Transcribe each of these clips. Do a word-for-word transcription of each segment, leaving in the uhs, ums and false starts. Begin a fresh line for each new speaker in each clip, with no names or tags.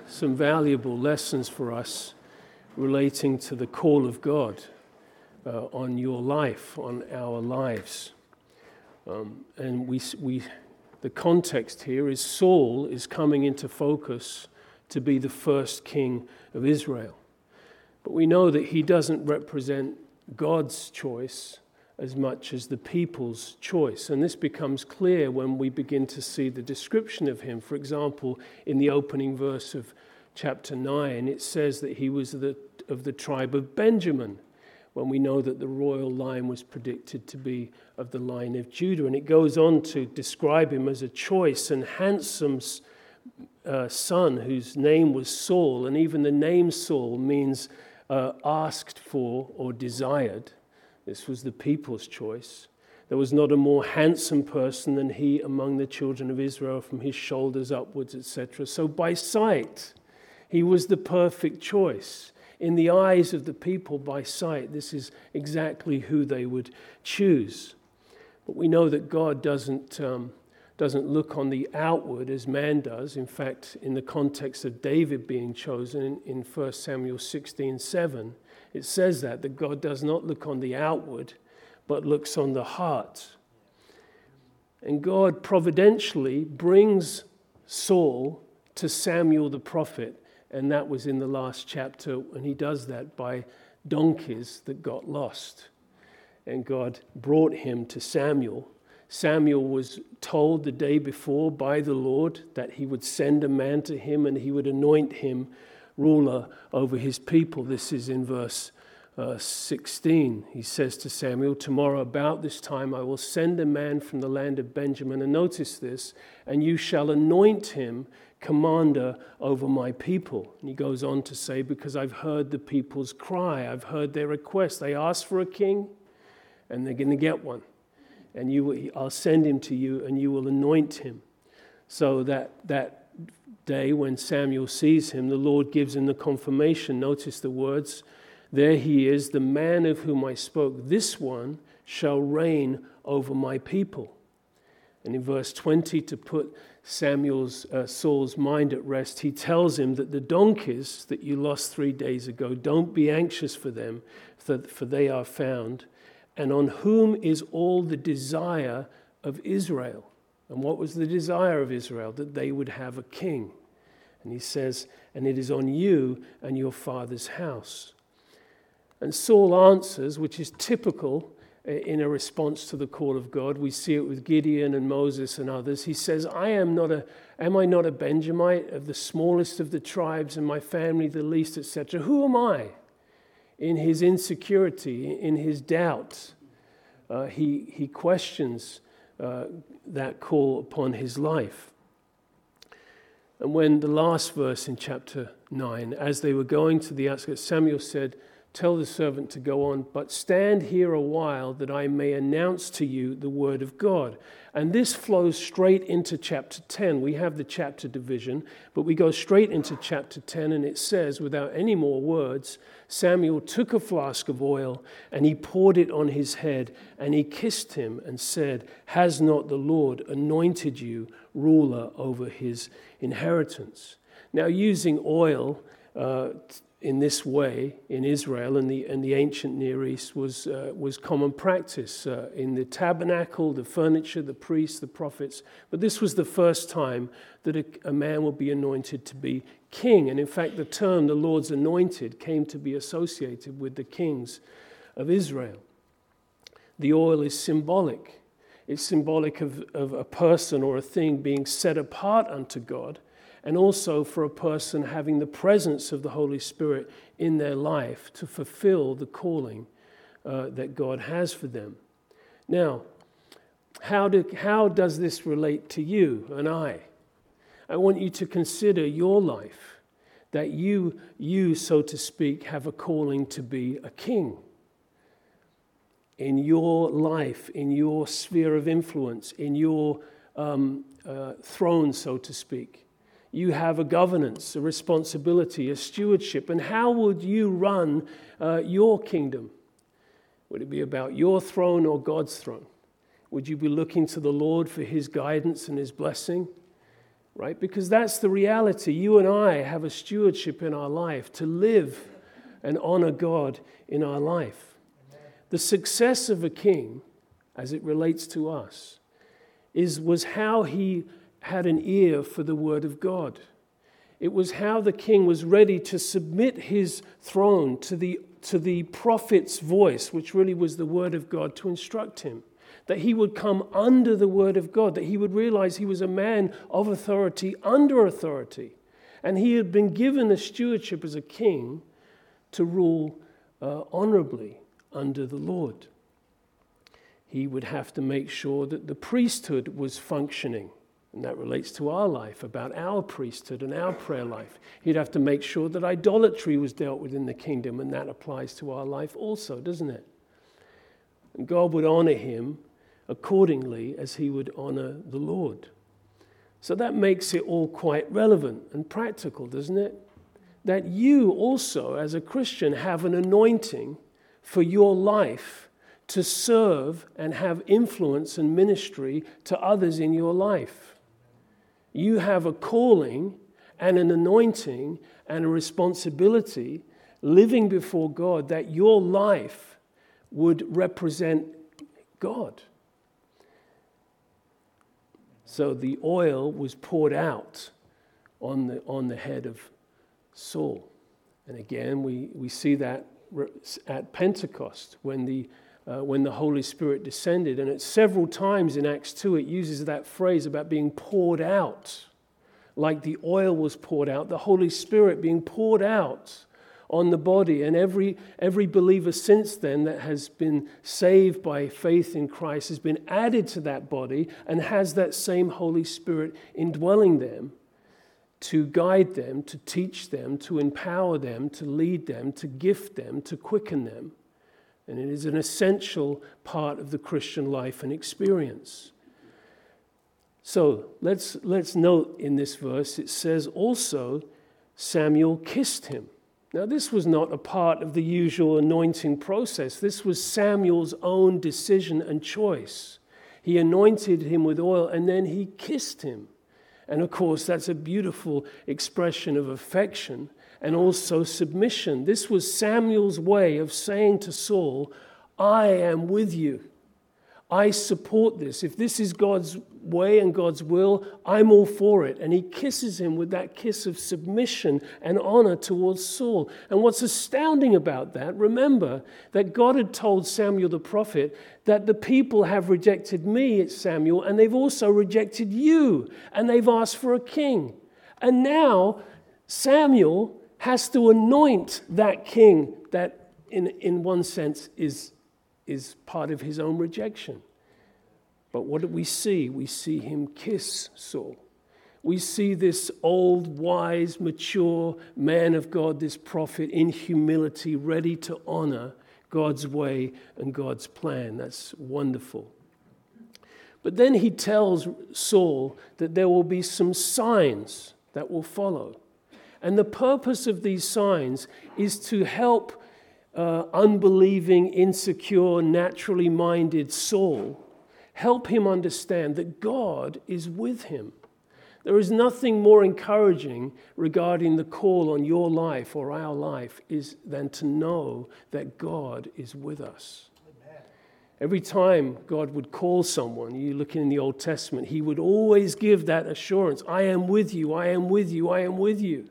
some valuable lessons for us relating to the call of God uh, on your life, on our lives. Um, and we, we, the context here is Saul is coming into focus to be the first king of Israel. But we know that he doesn't represent God's choice as much as the people's choice. And this becomes clear when we begin to see the description of him. For example, in the opening verse of chapter nine, it says that he was the, of the tribe of Benjamin, when we know that the royal line was predicted to be of the line of Judah. And it goes on to describe him as a choice and handsome uh, son whose name was Saul. And even the name Saul means uh, asked for or desired. This was the people's choice. There was not a more handsome person than he among the children of Israel, from his shoulders upwards, et cetera. So by sight, he was the perfect choice. In the eyes of the people, by sight, this is exactly who they would choose. But we know that God doesn't, um, doesn't look on the outward as man does. In fact, in the context of David being chosen in, in First Samuel sixteen seven, it says that, that God does not look on the outward, but looks on the heart. And God providentially brings Saul to Samuel the prophet, and that was in the last chapter, and he does that by donkeys that got lost. And God brought him to Samuel. Samuel was told the day before by the Lord that he would send a man to him and he would anoint him ruler over his people. This is in verse uh, sixteen. He says to Samuel, "Tomorrow about this time I will send a man from the land of Benjamin," and notice this, "and you shall anoint him commander over my people." And he goes on to say, "Because I've heard the people's cry, I've heard their request. They ask for a king, and they're going to get one. And you, I'll send him to you, and you will anoint him." So that that day when Samuel sees him, the Lord gives him the confirmation. Notice the words, "There he is, the man of whom I spoke. This one shall reign over my people." And in verse twenty, to put Samuel's uh, Saul's mind at rest, he tells him that the donkeys that you lost three days ago, don't be anxious for them, for, for they are found. And on whom is all the desire of Israel? And what was the desire of Israel? That they would have a king. And he says, "And it is on you and your father's house." And Saul answers, which is typical in a response to the call of God. We see it with Gideon and Moses and others. He says, I am not a, am I not a Benjamite, of the smallest of the tribes, and my family the least, et cetera? Who am I? In his insecurity, in his doubt, uh, he, he questions uh, that call upon his life. And when the last verse in chapter nine, as they were going to the outskirts, Samuel said, "Tell the servant to go on, but stand here a while that I may announce to you the word of God." And this flows straight into chapter ten. We have the chapter division, but we go straight into chapter ten, and it says, without any more words, Samuel took a flask of oil and he poured it on his head, and he kissed him and said, "Has not the Lord anointed you ruler over his inheritance?" Now, using oil uh, in this way in Israel and the and the ancient Near East was uh, was common practice uh, in the tabernacle, the furniture, the priests, the prophets. But this was the first time that a, a man would be anointed to be king. And in fact, the term "the Lord's anointed" came to be associated with the kings of Israel. The oil is symbolic. It's symbolic of, of a person or a thing being set apart unto God, and also for a person having the presence of the Holy Spirit in their life to fulfill the calling uh, that God has for them. Now, how, do, how does this relate to you and I? I want you to consider your life, that you, you, so to speak, have a calling to be a king. In your life, in your sphere of influence, in your um, uh, throne, so to speak. You have a governance, a responsibility, a stewardship. And how would you run uh, your kingdom? Would it be about your throne or God's throne? Would you be looking to the Lord for his guidance and his blessing? right? Because that's the reality. You and I have a stewardship in our life to live and honor God in our life. The success of a king, as it relates to us, is was how he had an ear for the word of God. It was how the king was ready to submit his throne to the, to the prophet's voice, which really was the word of God, to instruct him. That he would come under the word of God, that he would realize he was a man of authority, under authority. And he had been given a stewardship as a king to rule uh, honorably under the Lord. He would have to make sure that the priesthood was functioning. And that relates to our life, about our priesthood and our prayer life. He'd have to make sure that idolatry was dealt with in the kingdom, and that applies to our life also, doesn't it? And God would honor him accordingly as he would honor the Lord. So that makes it all quite relevant and practical, doesn't it? That you also, as a Christian, have an anointing for your life to serve and have influence and ministry to others in your life. You have a calling and an anointing and a responsibility living before God that your life would represent God. So the oil was poured out on the, on the head of Saul. And again, we, we see that at Pentecost when the uh, when the Holy Spirit descended. And it's several times in Acts two it uses that phrase about being poured out, like the oil was poured out, the Holy Spirit being poured out on the body. And every every believer since then that has been saved by faith in Christ has been added to that body and has that same Holy Spirit indwelling them to guide them, to teach them, to empower them, to lead them, to gift them, to quicken them. And it is an essential part of the Christian life and experience. So let's, let's note in this verse, it says also Samuel kissed him. Now this was not a part of the usual anointing process. This was Samuel's own decision and choice. He anointed him with oil and then he kissed him. And of course, that's a beautiful expression of affection and also submission. This was Samuel's way of saying to Saul, I am with you. I support this. If this is God's way and God's will, I'm all for it. And he kisses him with that kiss of submission and honor towards Saul. And what's astounding about that, remember that God had told Samuel the prophet that the people have rejected me, it's Samuel, and they've also rejected you, and they've asked for a king. And now Samuel has to anoint that king that in, in one sense is is part of his own rejection. But what do we see? We see him kiss Saul. We see this old, wise, mature man of God, this prophet, in humility, ready to honor God's way and God's plan. That's wonderful. But then he tells Saul that there will be some signs that will follow. And the purpose of these signs is to help Uh, unbelieving, insecure, naturally minded Saul, help him understand that God is with him. There is nothing more encouraging regarding the call on your life or our life is than to know that God is with us. Amen. Every time God would call someone, you look in the Old Testament, he would always give that assurance, I am with you, I am with you, I am with you.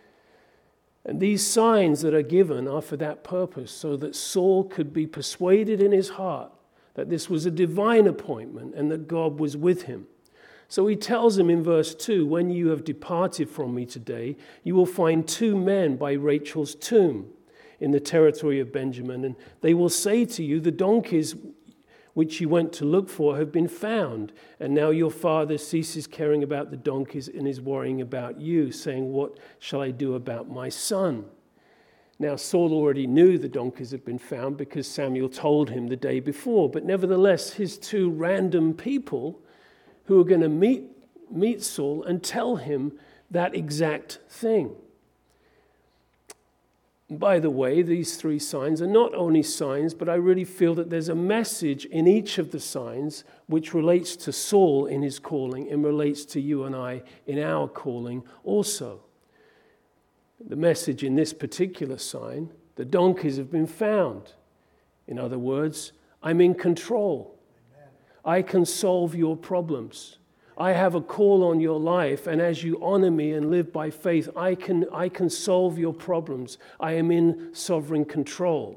And these signs that are given are for that purpose, so that Saul could be persuaded in his heart that this was a divine appointment and that God was with him. So he tells him in verse two, when you have departed from me today, you will find two men by Rachel's tomb in the territory of Benjamin, and they will say to you, the donkeys which you went to look for have been found, and now your father ceases caring about the donkeys and is worrying about you, saying, what shall I do about my son? Now Saul already knew the donkeys had been found because Samuel told him the day before, but nevertheless his two random people who are going to meet, meet Saul and tell him that exact thing. By the way, these three signs are not only signs, but I really feel that there's a message in each of the signs which relates to Saul in his calling and relates to you and I in our calling also. The message in this particular sign, the donkeys have been found. In other words, I'm in control. Amen. I can solve your problems. I have a call on your life, and as you honor me and live by faith, I can, I can solve your problems. I am in sovereign control.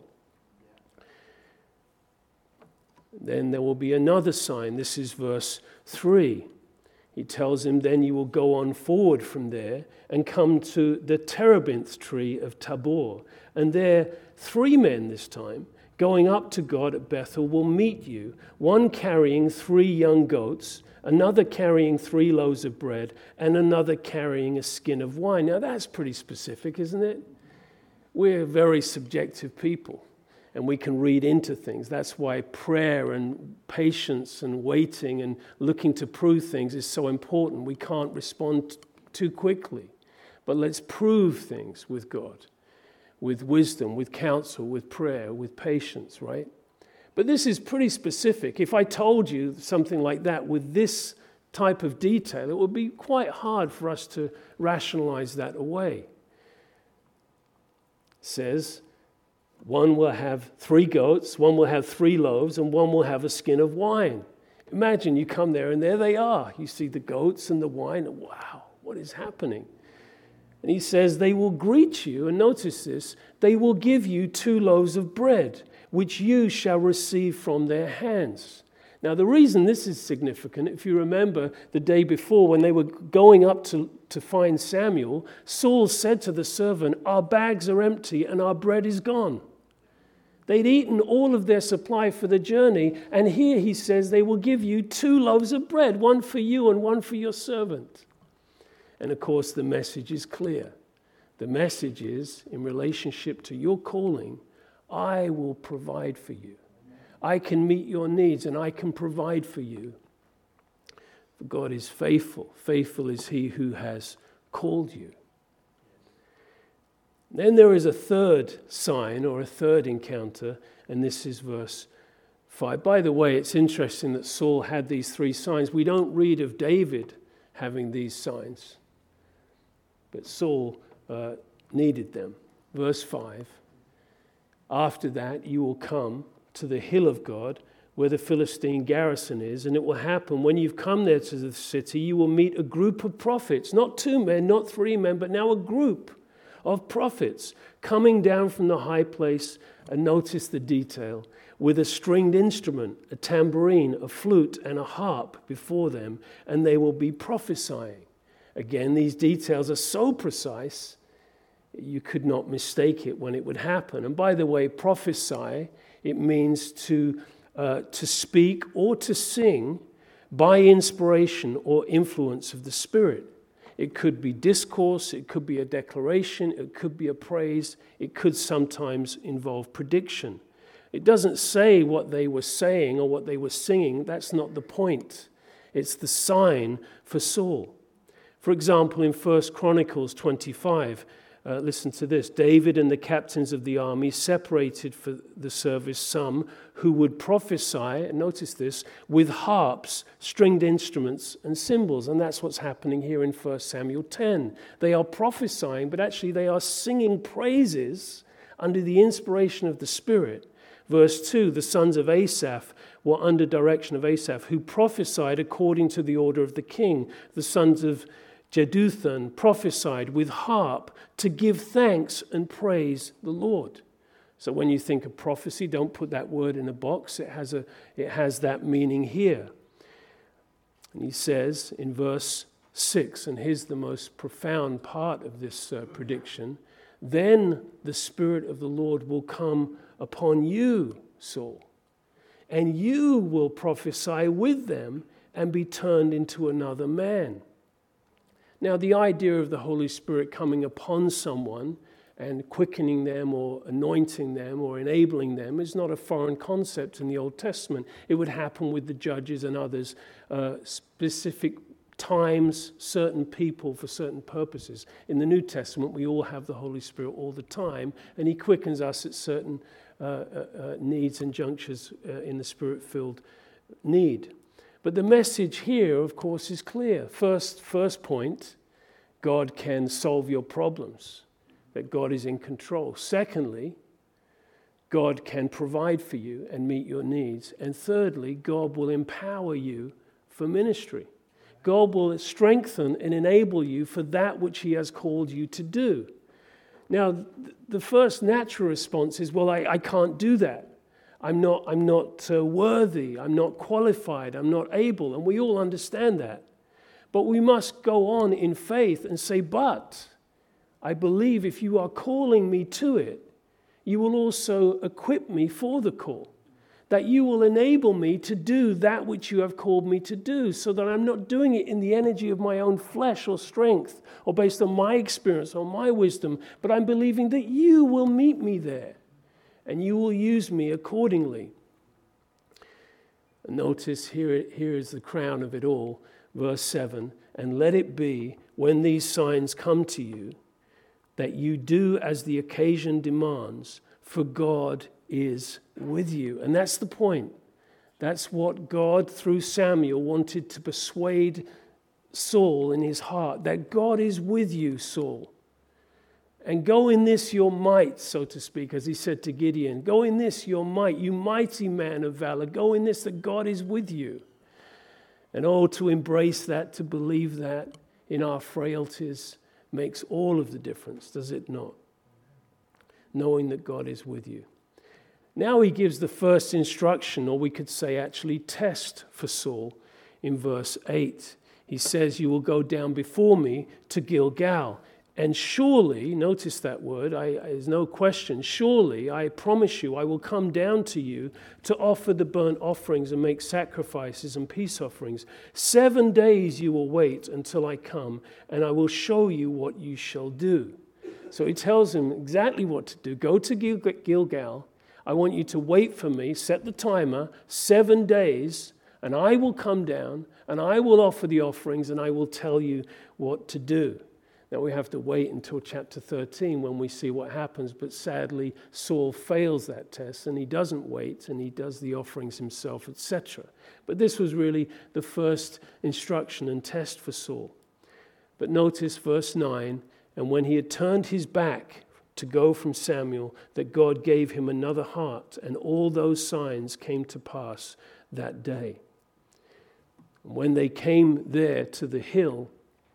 Then there will be another sign. This is verse three. He tells him, then you will go on forward from there and come to the terebinth tree of Tabor. And there, three men this time, going up to God at Bethel, will meet you, one carrying three young goats, another carrying three loaves of bread, and another carrying a skin of wine. Now that's pretty specific, isn't it? We're very subjective people, and we can read into things. That's why prayer and patience and waiting and looking to prove things is so important. We can't respond too quickly, but let's prove things with God, with wisdom, with counsel, with prayer, with patience, right? But this is pretty specific. If I told you something like that with this type of detail, it would be quite hard for us to rationalize that away. It says, one will have three goats, one will have three loaves, and one will have a skin of wine. Imagine you come there and there they are. You see the goats and the wine. And wow, what is happening? And he says, they will greet you, and notice this, they will give you two loaves of bread, which you shall receive from their hands. Now, the reason this is significant, if you remember the day before when they were going up to, to find Samuel, Saul said to the servant, our bags are empty and our bread is gone. They'd eaten all of their supply for the journey, and here he says they will give you two loaves of bread, one for you and one for your servant. And of course, the message is clear. The message is, in relationship to your calling, I will provide for you. I can meet your needs and I can provide for you. For God is faithful. Faithful is he who has called you. Then there is a third sign or a third encounter, and this is verse five. By the way, it's interesting that Saul had these three signs. We don't read of David having these signs, but Saul uh, needed them. Verse five. After that, you will come to the hill of God where the Philistine garrison is, and it will happen when you've come there to the city, you will meet a group of prophets, not two men, not three men, but now a group of prophets coming down from the high place, and notice the detail, with a stringed instrument, a tambourine, a flute, and a harp before them, and they will be prophesying. Again, these details are so precise, you could not mistake it when it would happen. And by the way, prophesy, it means to, uh, to speak or to sing by inspiration or influence of the Spirit. It could be discourse, it could be a declaration, it could be a praise, it could sometimes involve prediction. It doesn't say what they were saying or what they were singing. That's not the point. It's the sign for Saul. For example, in First Chronicles twenty-five, Uh, listen to this. David and the captains of the army separated for the service some who would prophesy, and notice this, with harps, stringed instruments, and cymbals. And that's what's happening here in First Samuel ten. They are prophesying, but actually they are singing praises under the inspiration of the Spirit. Verse two, the sons of Asaph were under direction of Asaph, who prophesied according to the order of the king. The sons of Jeduthun prophesied with harp to give thanks and praise the Lord. So when you think of prophecy, don't put that word in a box. It has a, it has that meaning here. And he says in verse six, and here's the most profound part of this uh, prediction, then the Spirit of the Lord will come upon you, Saul, and you will prophesy with them and be turned into another man. Now, the idea of the Holy Spirit coming upon someone and quickening them or anointing them or enabling them is not a foreign concept in the Old Testament. It would happen with the judges and others, uh, specific times, certain people for certain purposes. In the New Testament, we all have the Holy Spirit all the time, and he quickens us at certain uh, uh, uh, needs and junctures uh, in the Spirit-filled need. But the message here, of course, is clear. First, first point, God can solve your problems, that God is in control. Secondly, God can provide for you and meet your needs. And thirdly, God will empower you for ministry. God will strengthen and enable you for that which he has called you to do. Now, the first natural response is, well, I, I can't do that. I'm not, I'm not uh, worthy. I'm not qualified. I'm not able. And we all understand that. But we must go on in faith and say, but I believe if you are calling me to it, you will also equip me for the call. That you will enable me to do that which you have called me to do, so that I'm not doing it in the energy of my own flesh or strength or based on my experience or my wisdom, but I'm believing that you will meet me there and you will use me accordingly. Notice here, here is the crown of it all, verse seven, and let it be when these signs come to you that you do as the occasion demands, for God is with you. And that's the point. That's what God, through Samuel, wanted to persuade Saul in his heart, that God is with you, Saul. And go in this your might, so to speak, as he said to Gideon. Go in this your might, you mighty man of valor. Go in this that God is with you. And oh, to embrace that, to believe that in our frailties makes all of the difference, does it not? Knowing that God is with you. Now he gives the first instruction, or we could say actually test for Saul in verse eight. He says, you will go down before me to Gilgal. And surely, notice that word, I, there's no question, surely I promise you I will come down to you to offer the burnt offerings and make sacrifices and peace offerings. Seven days you will wait until I come, and I will show you what you shall do. So he tells him exactly what to do. Go to Gil- Gilgal. I want you to wait for me, set the timer, seven days, and I will come down, and I will offer the offerings, and I will tell you what to do. Now we have to wait until chapter thirteen when we see what happens, but sadly Saul fails that test and he doesn't wait and he does the offerings himself, et cetera. But this was really the first instruction and test for Saul. But notice verse nine, and when he had turned his back to go from Samuel, that God gave him another heart, and all those signs came to pass that day. When they came there to the hill,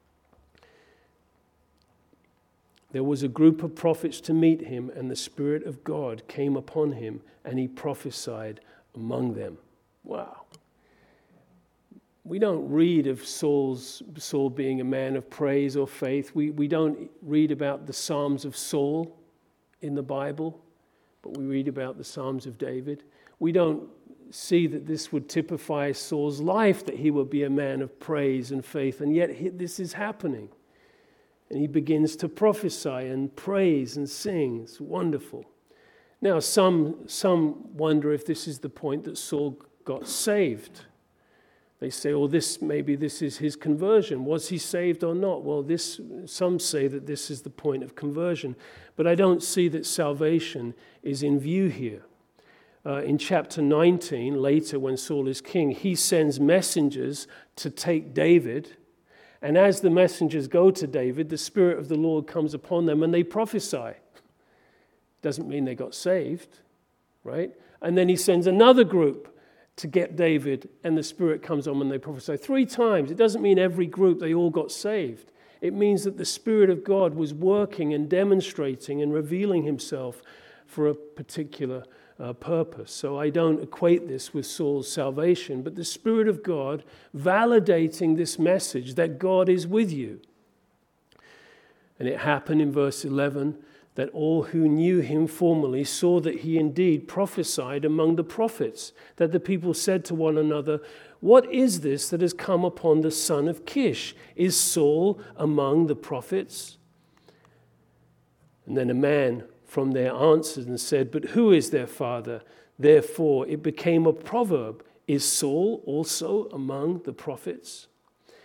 there was a group of prophets to meet him, and the Spirit of God came upon him, and he prophesied among them. Wow. We don't read of Saul's, Saul being a man of praise or faith. We, we don't read about the Psalms of Saul in the Bible, but we read about the Psalms of David. We don't see that this would typify Saul's life, that he would be a man of praise and faith, and yet he, this is happening. And he begins to prophesy and praise and sing. It's wonderful. Now, some, some wonder if this is the point that Saul got saved. They say, oh, this maybe this is his conversion. Was he saved or not? Well, this some say that this is the point of conversion. But I don't see that salvation is in view here. Uh, in chapter nineteen, later when Saul is king, he sends messengers to take David. And as the messengers go to David, the Spirit of the Lord comes upon them and they prophesy. Doesn't mean they got saved, right? And then he sends another group to get David, and the Spirit comes on and they prophesy. Three times. It doesn't mean every group, they all got saved. It means that the Spirit of God was working and demonstrating and revealing himself for a particular Uh, purpose. So I don't equate this with Saul's salvation, but the Spirit of God validating this message that God is with you. And it happened in verse eleven that all who knew him formerly saw that he indeed prophesied among the prophets, that the people said to one another, what is this that has come upon the son of Kish? Is Saul among the prophets? And then a man from there answered and said, but who is their father? Therefore it became a proverb, is Saul also among the prophets?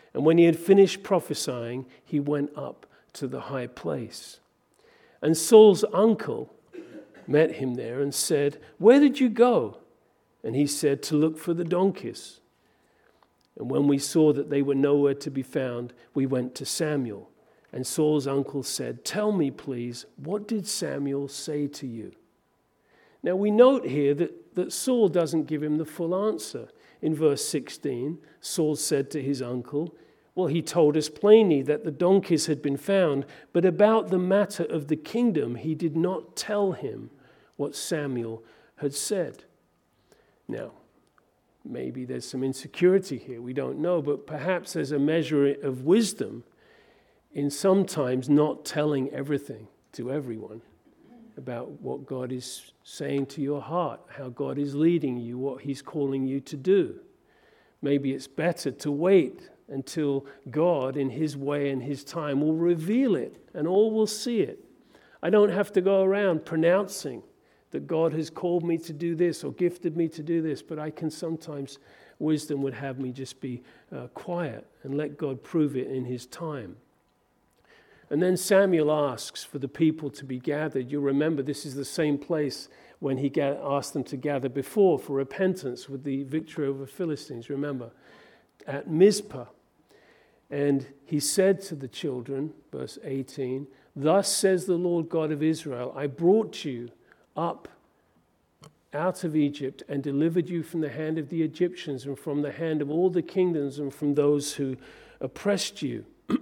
And when he had finished prophesying, he went up to the high place. And Saul's uncle met him there and said, "Where did you go?" And he said, "To look for the donkeys." And when we saw that they were nowhere to be found, we went to Samuel. And Saul's uncle said, "Tell me, please, what did Samuel say to you?" Now we note here that, that Saul doesn't give him the full answer. In verse sixteen, Saul said to his uncle, well, he told us plainly that the donkeys had been found, but about the matter of the kingdom, he did not tell him what Samuel had said. Now, maybe there's some insecurity here, we don't know, but perhaps there's a measure of wisdom in sometimes not telling everything to everyone about what God is saying to your heart, how God is leading you, what he's calling you to do. Maybe it's better to wait until God, in his way and his time, will reveal it and all will see it. I don't have to go around pronouncing that God has called me to do this or gifted me to do this, but I can sometimes, wisdom would have me just be uh, quiet and let God prove it in his time. And then Samuel asks for the people to be gathered. You remember this is the same place when he ga- asked them to gather before for repentance with the victory over Philistines, remember, at Mizpah. And he said to the children, verse eighteen, "Thus says the Lord God of Israel, I brought you up out of Egypt and delivered you from the hand of the Egyptians and from the hand of all the kingdoms and from those who oppressed you."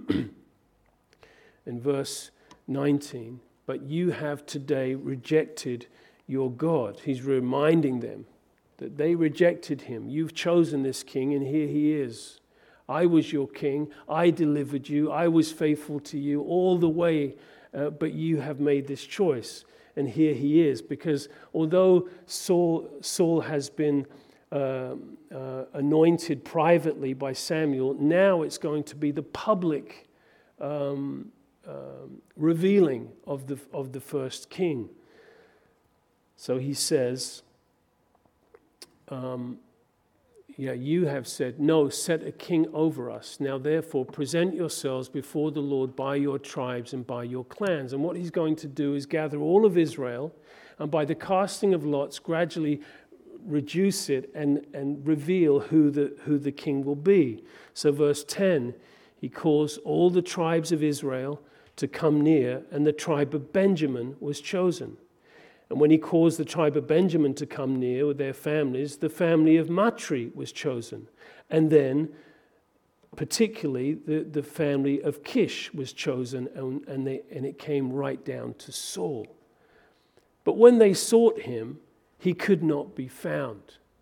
In verse nineteen, "But you have today rejected your God." He's reminding them that they rejected him. You've chosen this king, and here he is. I was your king. I delivered you. I was faithful to you all the way, uh, but you have made this choice. And here he is, because although Saul, Saul has been uh, uh, anointed privately by Samuel, now it's going to be the public um, um, revealing of the of the first king. So he says, um, yeah, you have said, "No, set a king over us. Now therefore present yourselves before the Lord by your tribes and by your clans." And what he's going to do is gather all of Israel, and by the casting of lots gradually reduce it and, and reveal who the, who the king will be. So verse ten, he calls all the tribes of Israel to come near, and the tribe of Benjamin was chosen. And when he caused the tribe of Benjamin to come near with their families, the family of Matri was chosen. And then, particularly, the, the family of Kish was chosen, and, and, they, and it came right down to Saul. But when they sought him, he could not be found.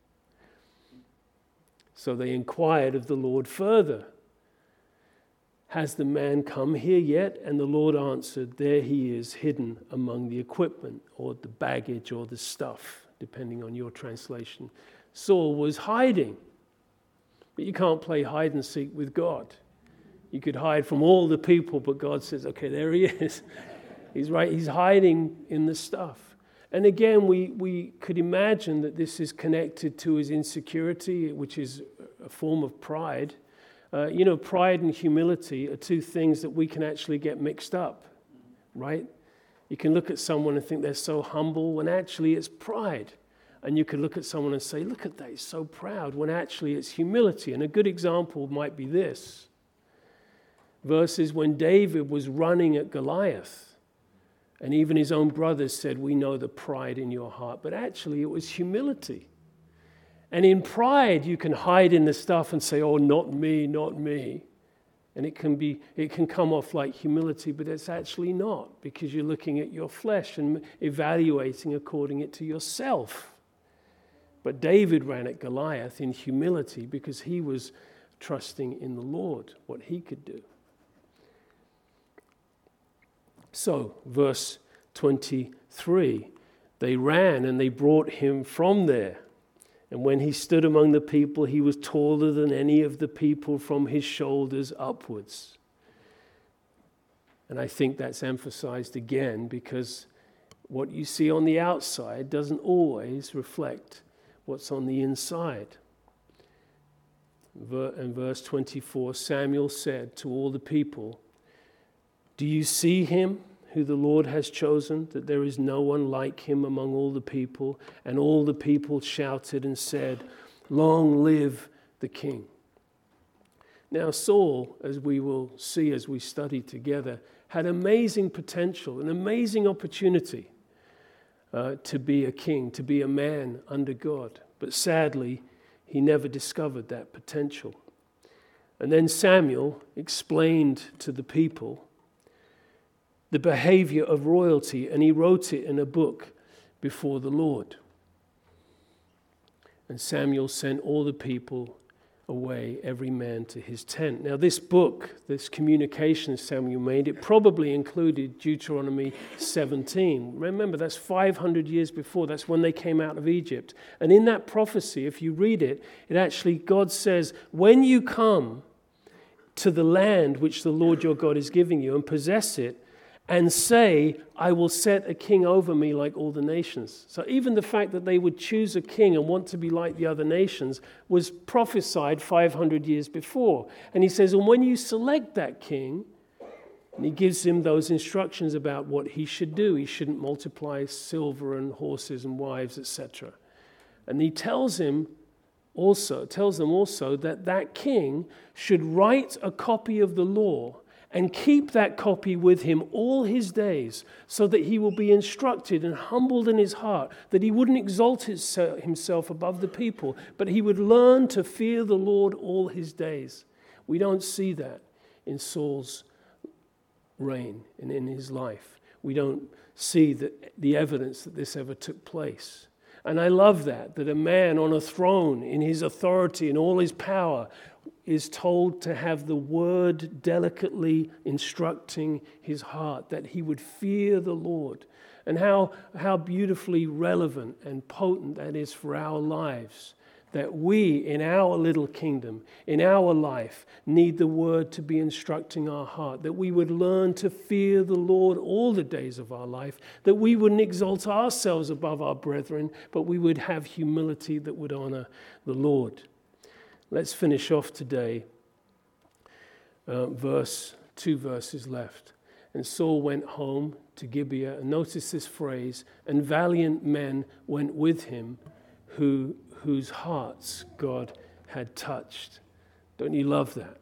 So they inquired of the Lord further, "Has the man come here yet?" And the Lord answered, "There he is, hidden among the equipment," or the baggage, or the stuff, depending on your translation. Saul was hiding. But you can't play hide and seek with God. You could hide from all the people, but God says, okay, there he is. He's right, he's hiding in the stuff. And again, we, we could imagine that this is connected to his insecurity, which is a form of pride. Uh, you know, pride and humility are two things that we can actually get mixed up, right? You can look at someone and think they're so humble when actually it's pride. And you can look at someone and say, look at that, he's so proud, when actually it's humility. And a good example might be this. Verses when David was running at Goliath, and even his own brothers said, "We know the pride in your heart." But actually it was humility. And in pride, you can hide in the stuff and say, "Oh, not me, not me." And it can be, it can come off like humility, but it's actually not, because you're looking at your flesh and evaluating according it to yourself. But David ran at Goliath in humility because he was trusting in the Lord, what he could do. So, verse twenty-three, they ran and they brought him from there. And when he stood among the people, he was taller than any of the people from his shoulders upwards. And I think that's emphasized again because what you see on the outside doesn't always reflect what's on the inside. In verse twenty-four, Samuel said to all the people, "Do you see him who the Lord has chosen, that there is no one like him among all the people?" And all the people shouted and said, "Long live the king." Now Saul, as we will see as we study together, had amazing potential, an amazing opportunity uh, to be a king, to be a man under God. But sadly, he never discovered that potential. And then Samuel explained to the people the behavior of royalty, and he wrote it in a book before the Lord. And Samuel sent all the people away, every man to his tent. Now this book, this communication Samuel made, it probably included Deuteronomy seventeen. Remember, that's five hundred years before. That's when they came out of Egypt. And in that prophecy, if you read it, it actually, God says, when you come to the land which the Lord your God is giving you and possess it, and say, "I will set a king over me like all the nations." So even the fact that they would choose a king and want to be like the other nations was prophesied five hundred years before. And he says, and when you select that king, and he gives him those instructions about what he should do. He shouldn't multiply silver and horses and wives, et cetera. And he tells him also, tells them also that that king should write a copy of the law and keep that copy with him all his days, so that he will be instructed and humbled in his heart, that he wouldn't exalt his, uh, himself above the people, but he would learn to fear the Lord all his days. We don't see that in Saul's reign and in his life. We don't see that, the evidence that this ever took place. And I love that, that a man on a throne in his authority and all his power is told to have the word delicately instructing his heart, that he would fear the Lord. And how, how beautifully relevant and potent that is for our lives, that we in our little kingdom, in our life, need the word to be instructing our heart, that we would learn to fear the Lord all the days of our life, that we wouldn't exalt ourselves above our brethren, but we would have humility that would honor the Lord. Let's finish off today. Uh, verse, two verses left. And Saul went home to Gibeah, and notice this phrase, and valiant men went with him, who whose hearts God had touched. Don't you love that?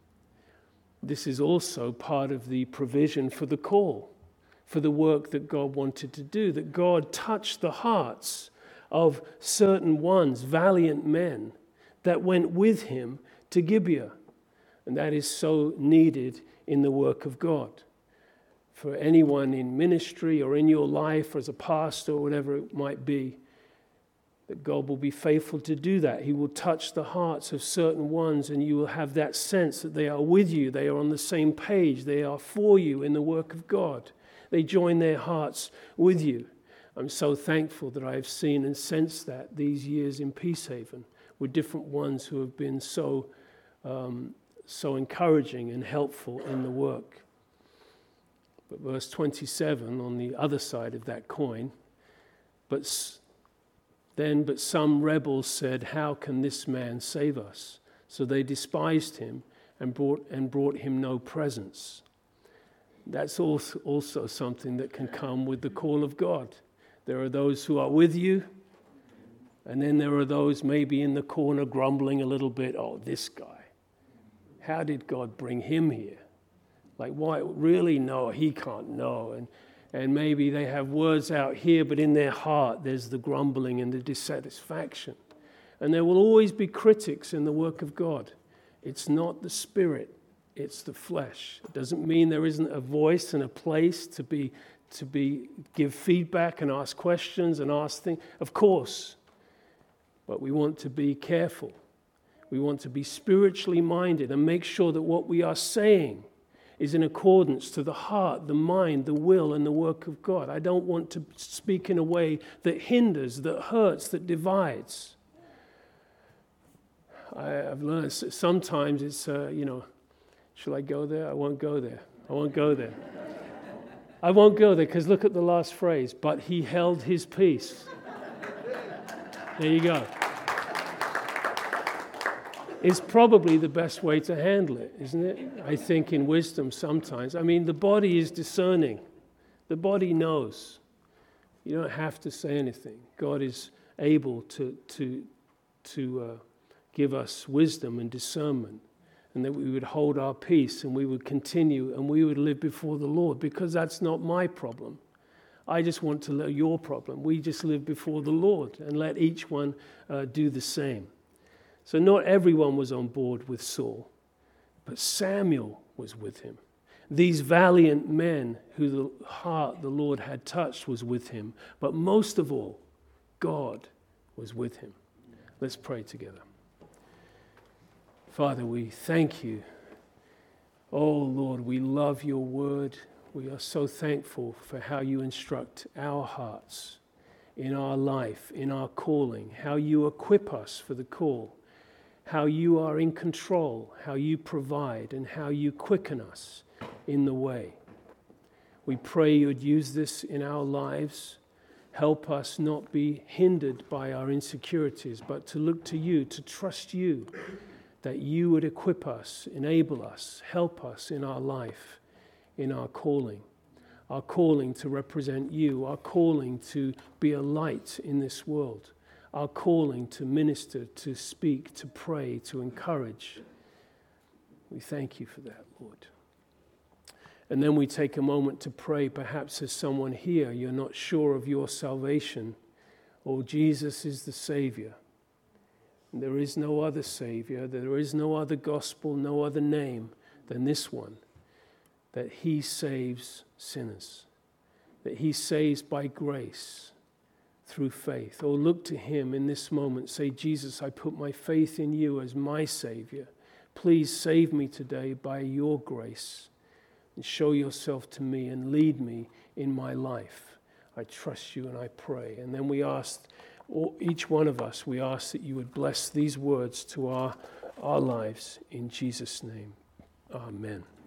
This is also part of the provision for the call, for the work that God wanted to do, that God touched the hearts of certain ones, valiant men, that went with him to Gibeah. And that is so needed in the work of God. For anyone in ministry or in your life as a pastor or whatever it might be, that God will be faithful to do that. He will touch the hearts of certain ones, and you will have that sense that they are with you, they are on the same page, they are for you in the work of God. They join their hearts with you. I'm so thankful that I have seen and sensed that these years in Peacehaven, with different ones who have been so um, so encouraging and helpful in the work. But verse twenty-seven, on the other side of that coin, but then but some rebels said, "How can this man save us?" So they despised him and brought and brought him no presents. That's also, also something that can come with the call of God. There are those who are with you, and then there are those maybe in the corner grumbling a little bit, "Oh, this guy, how did God bring him here? Like, why? Really? No, he can't know." And and maybe they have words out here, but in their heart there's the grumbling and the dissatisfaction. And there will always be critics in the work of God. It's not the spirit, it's the flesh. It doesn't mean there isn't a voice and a place to be to be give feedback and ask questions and ask things. Of course. But we want to be careful. We want to be spiritually minded and make sure that what we are saying is in accordance to the heart, the mind, the will, and the work of God. I don't want to speak in a way that hinders, that hurts, that divides. I, I've learned sometimes it's, uh, you know, shall I go there? I won't go there. I won't go there. I won't go there because look at the last phrase. But he held his peace. There you go. is probably the best way to handle it, isn't it? I think in wisdom sometimes. I mean, the body is discerning. The body knows. You don't have to say anything. God is able to, to, to uh, give us wisdom and discernment, and that we would hold our peace and we would continue and we would live before the Lord, because that's not my problem. I just want to let your problem. We just live before the Lord and let each one uh, do the same. So not everyone was on board with Saul, but Samuel was with him. These valiant men who the heart the Lord had touched was with him. But most of all, God was with him. Let's pray together. Father, we thank you. Oh Lord, we love your word. We are so thankful for how you instruct our hearts in our life, in our calling, how you equip us for the call, how you are in control, how you provide, and how you quicken us in the way. We pray you would use this in our lives. Help us not be hindered by our insecurities, but to look to you, to trust you, that you would equip us, enable us, help us in our life, in our calling, our calling to represent you, our calling to be a light in this world, our calling to minister, to speak, to pray, to encourage. We thank you for that, Lord. And then we take a moment to pray. Perhaps there's someone here, you're not sure of your salvation. Oh, Jesus is the Savior. There is no other Savior. There is no other gospel, no other name than this one, that he saves sinners, that he saves by grace through faith. Oh, look to him in this moment. Say, Jesus, I put my faith in you as my Savior. Please save me today by your grace. And show yourself to me and lead me in my life. I trust you and I pray. And then we ask, each one of us, we ask that you would bless these words to our, our lives in Jesus' name. Amen.